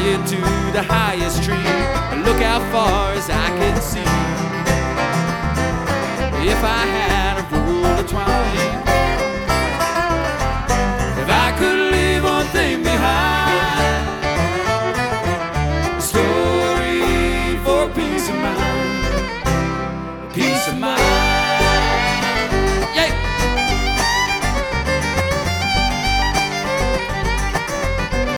into the highest tree and look how far as I can see. If I had a roll of twine, if I could leave one thing behind, a story for peace of mind, peace of mind.